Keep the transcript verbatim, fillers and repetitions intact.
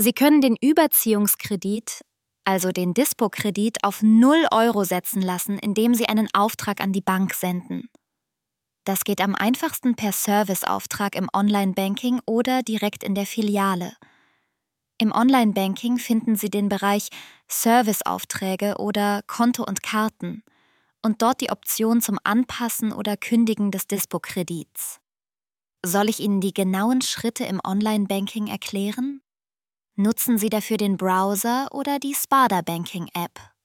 Sie können den Überziehungskredit, also den Dispo-Kredit, auf null Euro setzen lassen, indem Sie einen Auftrag an die Bank senden. Das geht am einfachsten per Serviceauftrag im Online-Banking oder direkt in der Filiale. Im Online-Banking finden Sie den Bereich Serviceaufträge oder Konto und Karten und dort die Option zum Anpassen oder Kündigen des Dispo-Kredits. Soll ich Ihnen die genauen Schritte im Online-Banking erklären? Nutzen Sie dafür den Browser oder die Sparda Banking App?